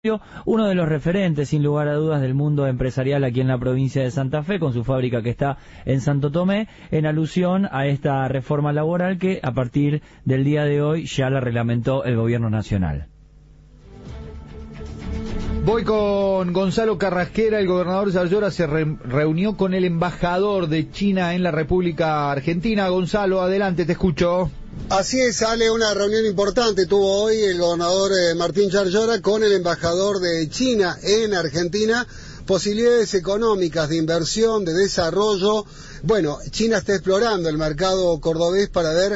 uno de los referentes, sin lugar a dudas, del mundo empresarial aquí en la provincia de Santa Fe, con su fábrica que está en Santo Tomé, en alusión a esta reforma laboral que a partir del día de hoy ya la reglamentó el gobierno nacional. Voy con Gonzalo Carrasquera. El gobernador Ayora se reunió con el embajador de China en la República Argentina. Gonzalo, adelante, te escucho. Así es, Ale, una reunión importante tuvo hoy el gobernador Martín Ayora con el embajador de China en Argentina. Posibilidades económicas de inversión, de desarrollo. Bueno, China está explorando el mercado cordobés para ver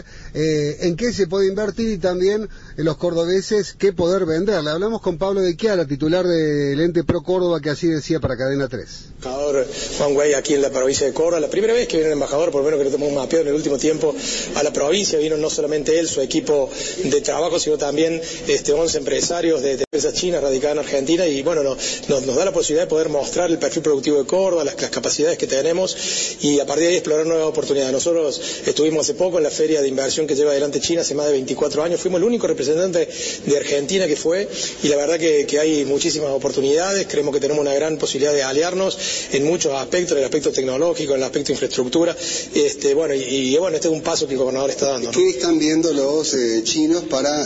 en qué se puede invertir y también los cordobeses qué poder venderle. Hablamos con Pablo de Chiara, titular del ente Pro Córdoba, que así decía para Cadena 3. Embajador Juan Güey aquí en la provincia de Córdoba, la primera vez que viene el embajador, por lo menos que lo tenemos mapeado en el último tiempo, a la provincia. Vino no solamente él, su equipo de trabajo, sino también 11 empresarios de empresas chinas radicadas en Argentina, y bueno, nos da la posibilidad de poder mostrar el perfil productivo de Córdoba, las capacidades que tenemos, y a partir de ahí explorar nuevas oportunidades. Nosotros estuvimos hace poco en la feria de inversión que lleva adelante China hace más de 24 años, fuimos el único representante de Argentina que fue, y la verdad que hay muchísimas oportunidades. Creemos que tenemos una gran posibilidad de aliarnos en muchos aspectos, en el aspecto tecnológico, en el aspecto de infraestructura, este es un paso que el gobernador está dando, ¿no? ¿Qué están viendo los chinos para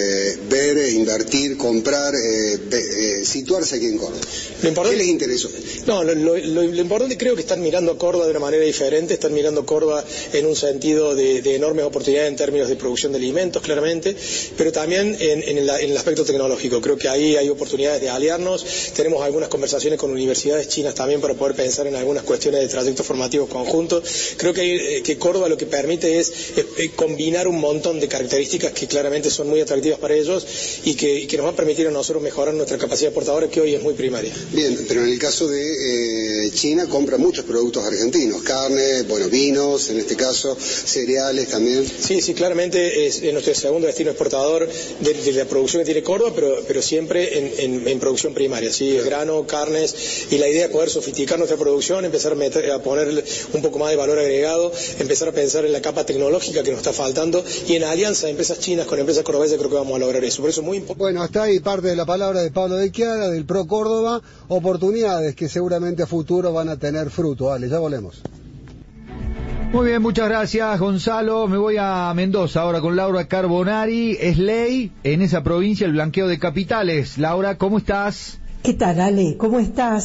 ver, invertir, comprar, situarse aquí en Córdoba? ¿Qué les interesó? No, lo importante, creo que están mirando a Córdoba de una manera diferente, están mirando a Córdoba en un sentido de enormes oportunidades en términos de producción de alimentos, claramente, pero también en el aspecto tecnológico. Creo que ahí hay oportunidades de aliarnos. Tenemos algunas conversaciones con universidades chinas también para poder pensar en algunas cuestiones de trayectos formativos conjuntos. Creo que Córdoba lo que permite es combinar un montón de características que claramente son muy atractivas para ellos y que nos va a permitir a nosotros mejorar nuestra capacidad exportadora, que hoy es muy primaria. Bien, pero en el caso de China compra muchos productos argentinos, carne, vinos, en este caso, cereales también. Sí, claramente es nuestro segundo destino exportador de la producción que tiene Córdoba, pero siempre en producción primaria, ¿sí? Grano, carnes, y la idea es poder sofisticar nuestra producción, empezar a ponerle un poco más de valor agregado, empezar a pensar en la capa tecnológica que nos está faltando, y en alianza de empresas chinas con empresas cordobesas creo que vamos a lograr eso. Por eso es muy importante. Bueno, hasta ahí parte de la palabra de Pablo de Chiara, del Pro Córdoba, oportunidades que seguramente a futuro van a tener fruto. Vale, ya volvemos. Muy bien, muchas gracias, Gonzalo. Me voy a Mendoza ahora con Laura Carbonari. Es ley en esa provincia el blanqueo de capitales. Laura, ¿cómo estás? ¿Qué tal, Ale? ¿Cómo estás?